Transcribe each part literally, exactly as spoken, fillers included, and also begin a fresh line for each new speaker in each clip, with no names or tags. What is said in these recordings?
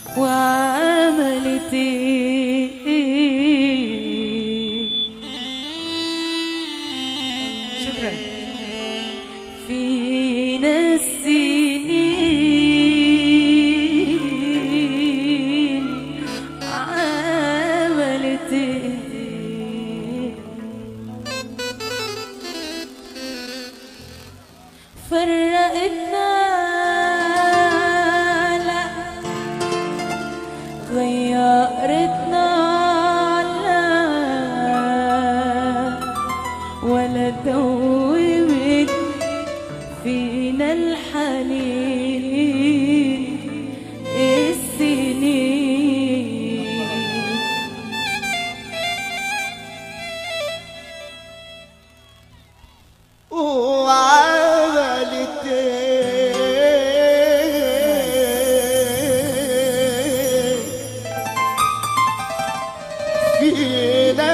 وعملت شكرا فينا السنين عملت فرقتنا لا غيرتنا لا ولا دوبت فينا الحنين السنين
وعملت فينا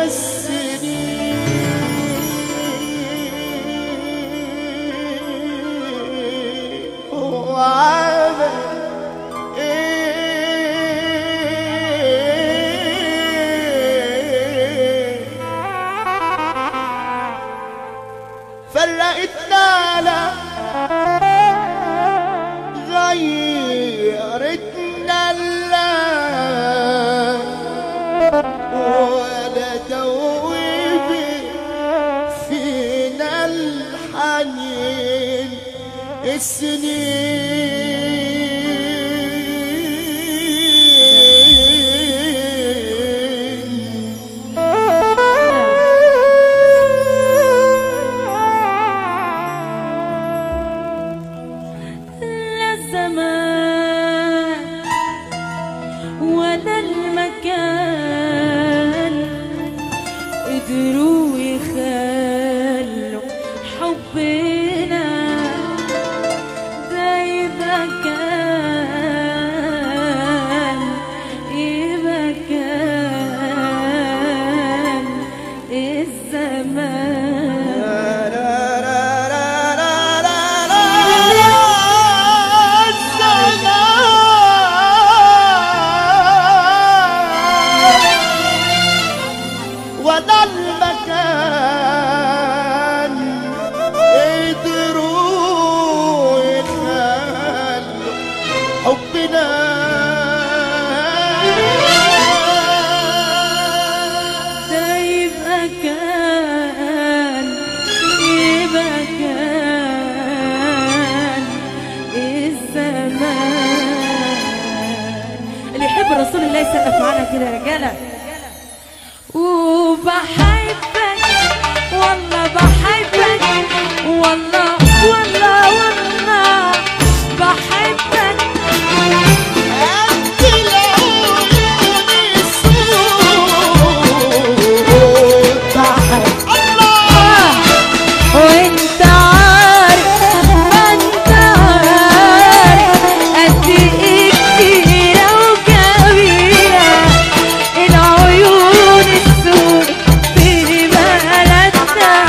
السنين وعملت فرقتنا لا غيرتنا لا ولا دوبت فينا الحنين السنين
ولا المكان قدروا يخلوا حبنا ده يبقى كان يبقى كان الزمان
ولا المكان قدروا يخلوا حبنا
ده يبقى كان يبقى كان الزمان. اللي يحب رسول الله يسقف معانا كده يا رجاله. وبحبك والله بحبك والله والله والله بحبك
انت العيون السود بحبك
الله وانت عارف ما انت عارف قد ايه كتيرة وكبيرة العيون السود في بلدنا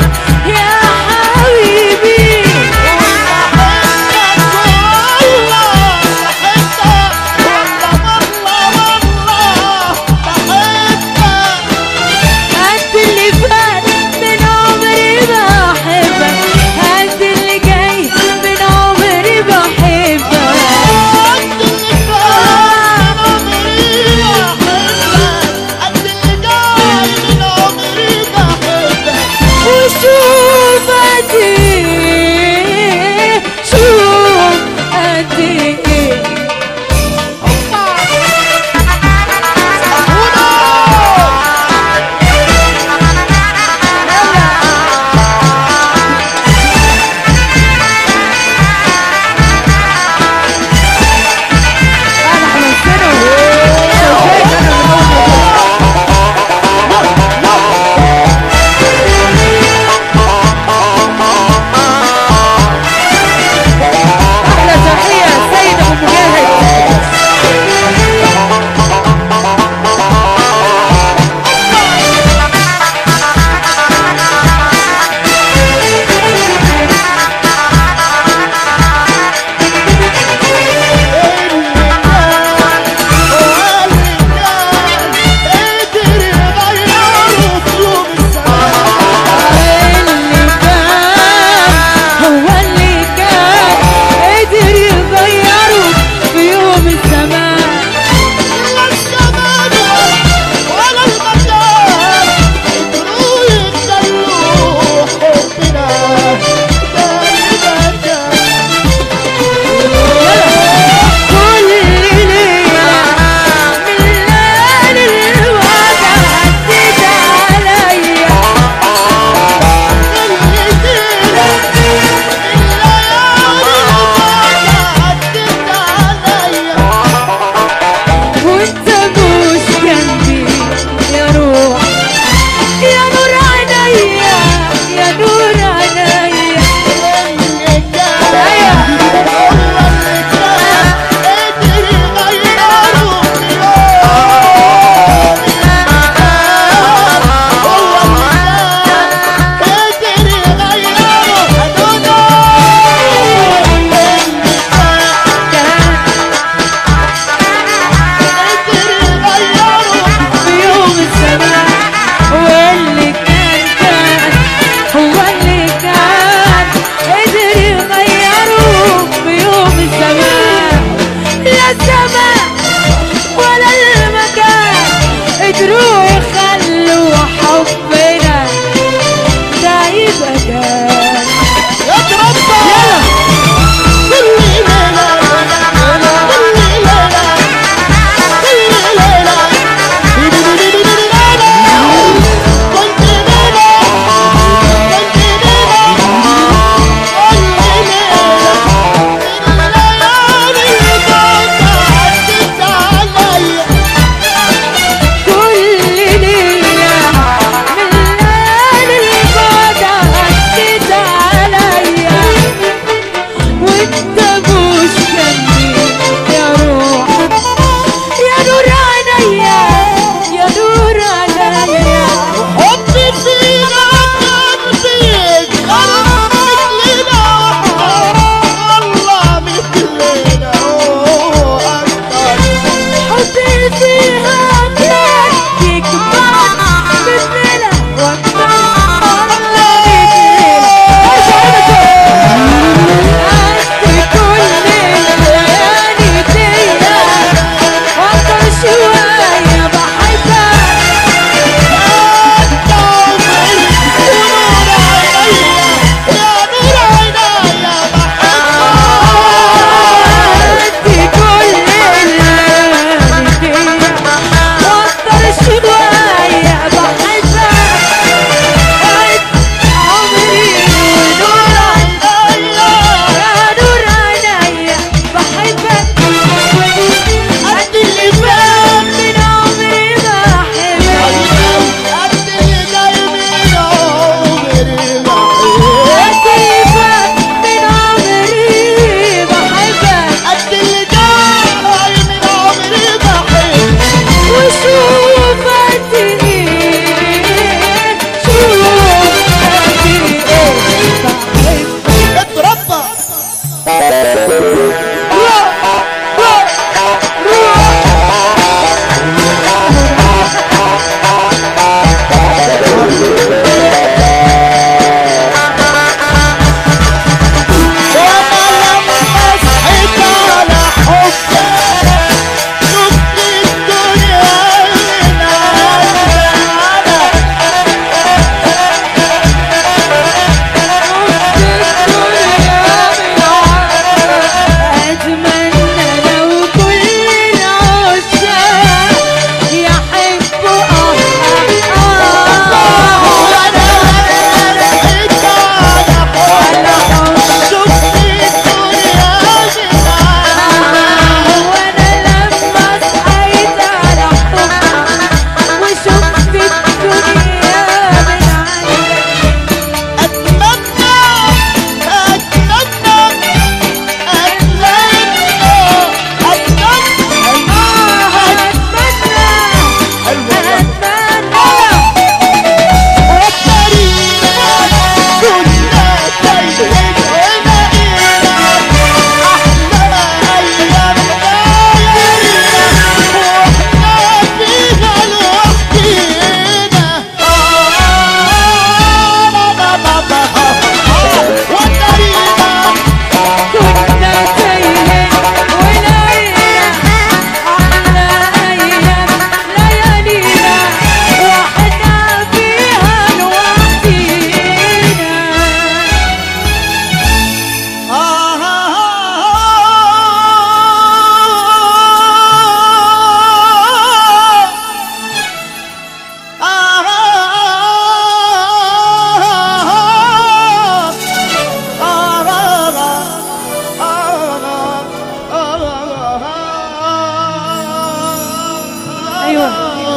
ايوه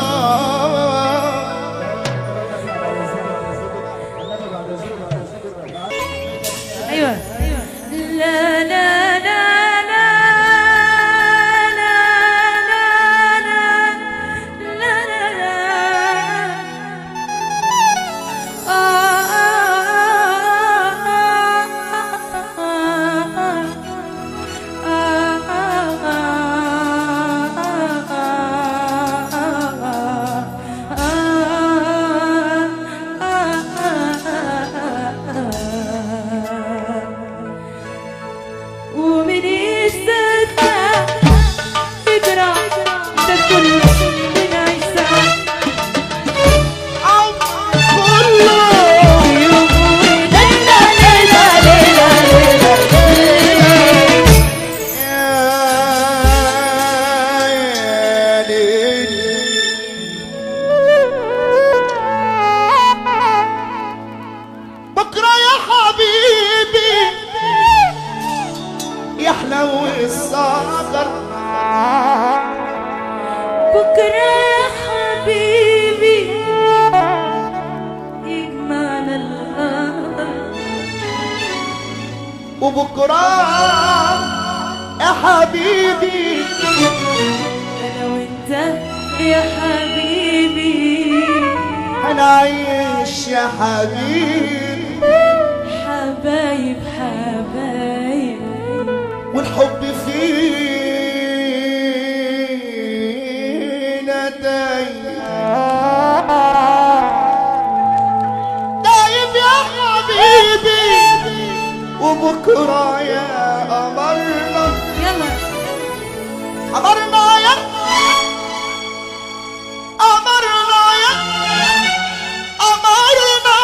ايوه لا لا لا لا لا لا لا لا لا ومن يستنى يقرا ده كله من عيسى
كله
يوم وليلة ليلة ليلة ليلة
يا ليل بكرة يا حبيبي يحلو السهر
بكرة يا حبيبي يجمعنا القمر
وبكرة يا حبيبي
أنا وأنت يا حبيبي
هنعيش يا حبيبي
حبايب حبايب
والحب فينا دايم دايم يا حبيبي وبكرة يا قمرنا
يلا
قمرنا يا قمرنا يا قمرنا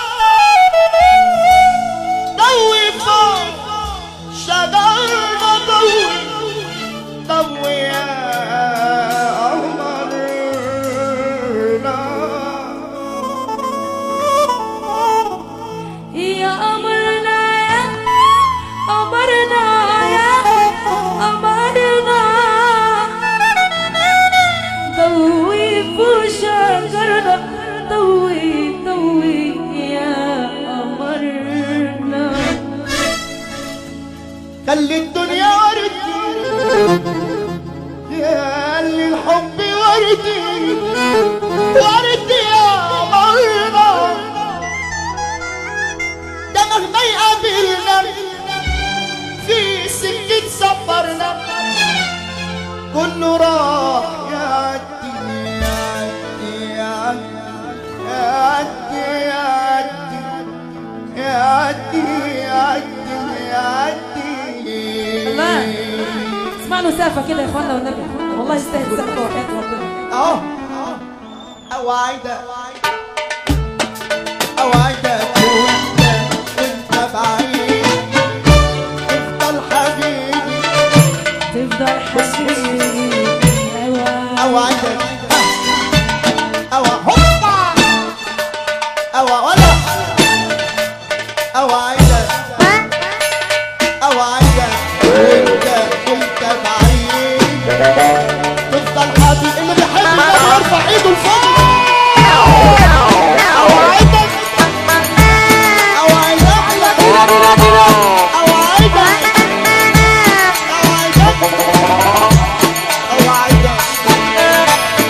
ضوي فوق شجرنا ضوي ضوي يا قمرنا
يا قمرنا يا قمرنا يا قمرنا ضوي فوق شجرنا ضوي ضوي يا قمرنا
خلي الدنيا وردي يا اللي الحب وردي وردي يا قمرنا ده مهما يقابلنا في سكة سفرنا كله راح يعدي يعدي يعدي يعدي يعدي يعدي يعدي
الله اسمع له سقفه كده يا اخوانا والنبي والله يستاهل سقفه وحياة ربنا
اهو اوعدك اوعدك وانت وانت بعيد تفضل حبيبي
تفضل حبيبي
اوعدك اوع هوبا اوع ولا اوعدك اوعدك وانت وانت بعيد تفضل حبيبي اللي بيحب الله يرفع ايده لفوق اوعدك اوعدك اوعدك اوعدك اوعدك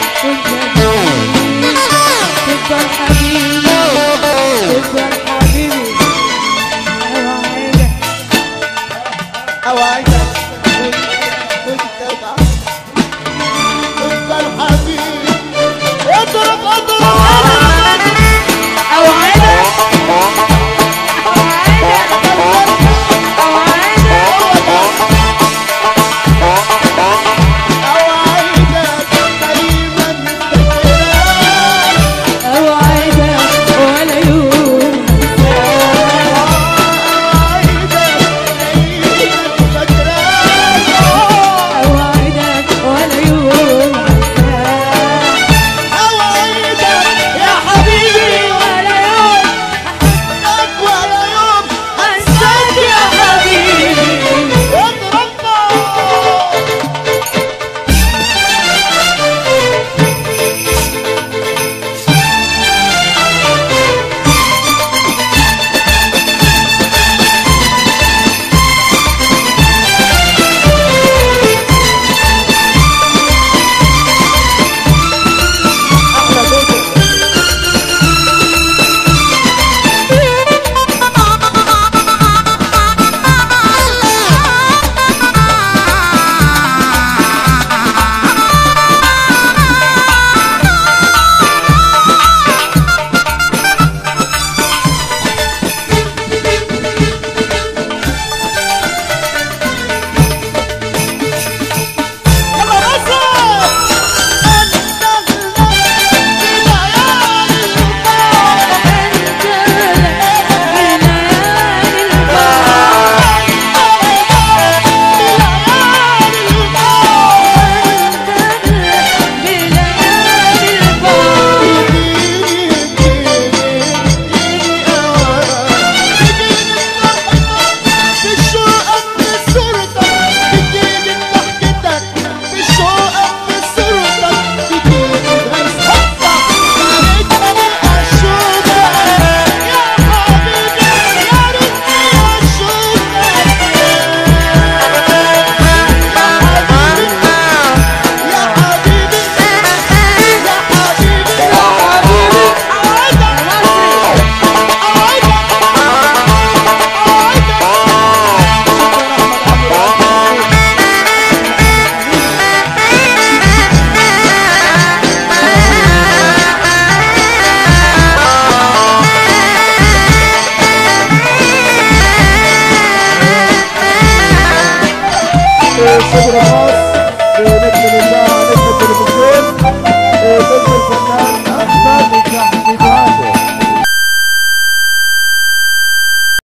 الشيخ رمضان